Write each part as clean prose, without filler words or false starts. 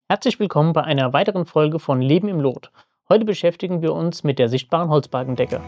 Herzlich willkommen bei einer weiteren Folge von Leben im Lot. Heute beschäftigen wir uns mit der sichtbaren Holzbalkendecke.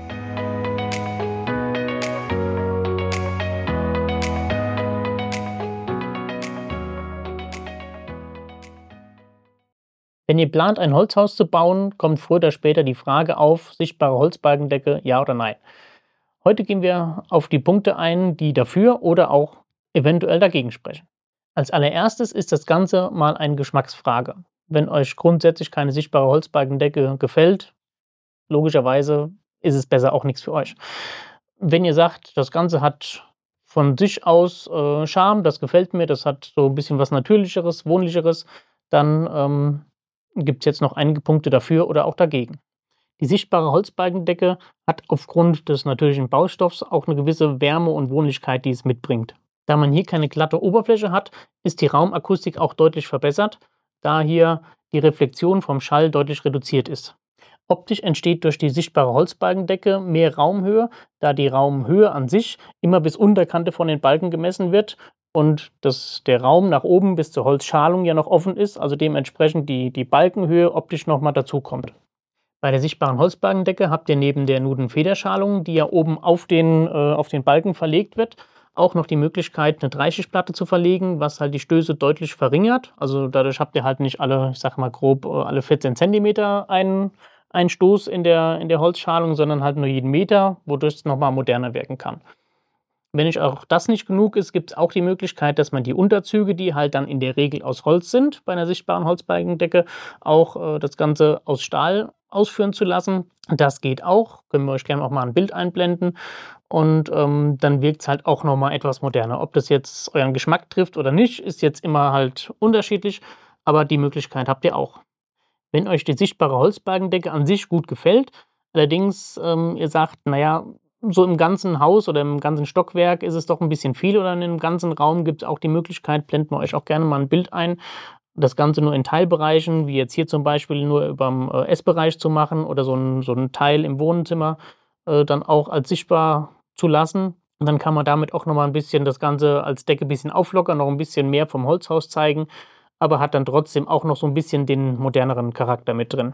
Wenn ihr plant, ein Holzhaus zu bauen, kommt früher oder später die Frage auf, sichtbare Holzbalkendecke, ja oder nein. Heute gehen wir auf die Punkte ein, die dafür oder auch eventuell dagegen sprechen. Als allererstes ist das Ganze mal eine Geschmacksfrage. Wenn euch grundsätzlich keine sichtbare Holzbalkendecke gefällt, logischerweise ist es besser auch nichts für euch. Wenn ihr sagt, das Ganze hat von sich aus Charme, das gefällt mir, das hat so ein bisschen was Natürlicheres, Wohnlicheres, dann gibt es jetzt noch einige Punkte dafür oder auch dagegen. Die sichtbare Holzbalkendecke hat aufgrund des natürlichen Baustoffs auch eine gewisse Wärme und Wohnlichkeit, die es mitbringt. Da man hier keine glatte Oberfläche hat, ist die Raumakustik auch deutlich verbessert, da hier die Reflexion vom Schall deutlich reduziert ist. Optisch entsteht durch die sichtbare Holzbalkendecke mehr Raumhöhe, da die Raumhöhe an sich immer bis Unterkante von den Balken gemessen wird und der Raum nach oben bis zur Holzschalung ja noch offen ist, also dementsprechend die Balkenhöhe optisch nochmal dazukommt. Bei der sichtbaren Holzbalkendecke habt ihr neben der Nudenfederschalung, die ja oben auf den Balken verlegt wird, auch noch die Möglichkeit, eine Dreischichtplatte zu verlegen, was halt die Stöße deutlich verringert. Also dadurch habt ihr halt nicht alle, ich sag mal grob, alle 14 Zentimeter einen Stoß in der Holzschalung, sondern halt nur jeden Meter, wodurch es nochmal moderner wirken kann. Wenn euch auch das nicht genug ist, gibt es auch die Möglichkeit, dass man die Unterzüge, die halt dann in der Regel aus Holz sind, bei einer sichtbaren Holzbalkendecke, auch das Ganze aus Stahl ausführen zu lassen. Das geht auch. Können wir euch gerne auch mal ein Bild einblenden. Und dann wirkt es halt auch nochmal etwas moderner. Ob das jetzt euren Geschmack trifft oder nicht, ist jetzt immer halt unterschiedlich, aber die Möglichkeit habt ihr auch. Wenn euch die sichtbare Holzbalkendecke an sich gut gefällt, allerdings ihr sagt, naja, so im ganzen Haus oder im ganzen Stockwerk ist es doch ein bisschen viel oder in dem ganzen Raum gibt es auch die Möglichkeit, blenden wir euch auch gerne mal ein Bild ein, das Ganze nur in Teilbereichen, wie jetzt hier zum Beispiel nur überm Essbereich zu machen oder so ein Teil im Wohnzimmer dann auch als sichtbar zu lassen. Und dann kann man damit auch noch mal ein bisschen das Ganze als Decke ein bisschen auflockern, noch ein bisschen mehr vom Holzhaus zeigen, aber hat dann trotzdem auch noch so ein bisschen den moderneren Charakter mit drin.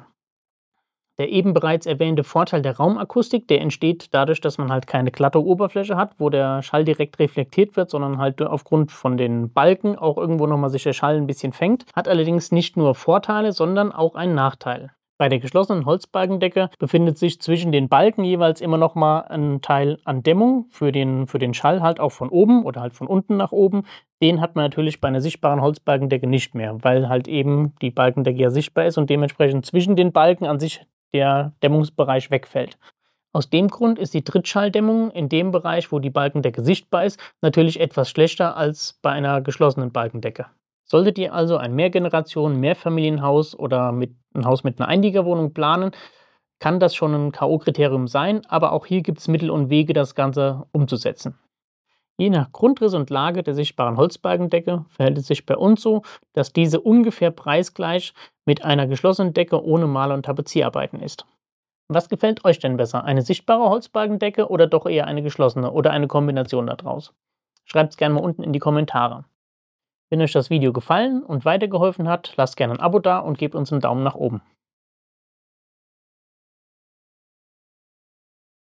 Der eben bereits erwähnte Vorteil der Raumakustik, der entsteht dadurch, dass man halt keine glatte Oberfläche hat, wo der Schall direkt reflektiert wird, sondern halt aufgrund von den Balken auch irgendwo nochmal sich der Schall ein bisschen fängt. Hat allerdings nicht nur Vorteile, sondern auch einen Nachteil. Bei der geschlossenen Holzbalkendecke befindet sich zwischen den Balken jeweils immer noch mal ein Teil an Dämmung für den Schall, halt auch von oben oder halt von unten nach oben. Den hat man natürlich bei einer sichtbaren Holzbalkendecke nicht mehr, weil halt eben die Balkendecke ja sichtbar ist und dementsprechend zwischen den Balken an sich der Dämmungsbereich wegfällt. Aus dem Grund ist die Trittschalldämmung in dem Bereich, wo die Balkendecke sichtbar ist, natürlich etwas schlechter als bei einer geschlossenen Balkendecke. Solltet ihr also ein Mehrfamilienhaus oder ein Haus mit einer Einliegerwohnung planen, kann das schon ein K.O.-Kriterium sein, aber auch hier gibt es Mittel und Wege, das Ganze umzusetzen. Je nach Grundriss und Lage der sichtbaren Holzbalkendecke verhält es sich bei uns so, dass diese ungefähr preisgleich mit einer geschlossenen Decke ohne Maler- und Tapezierarbeiten ist. Was gefällt euch denn besser? Eine sichtbare Holzbalkendecke oder doch eher eine geschlossene oder eine Kombination daraus? Schreibt es gerne mal unten in die Kommentare. Wenn euch das Video gefallen und weitergeholfen hat, lasst gerne ein Abo da und gebt uns einen Daumen nach oben.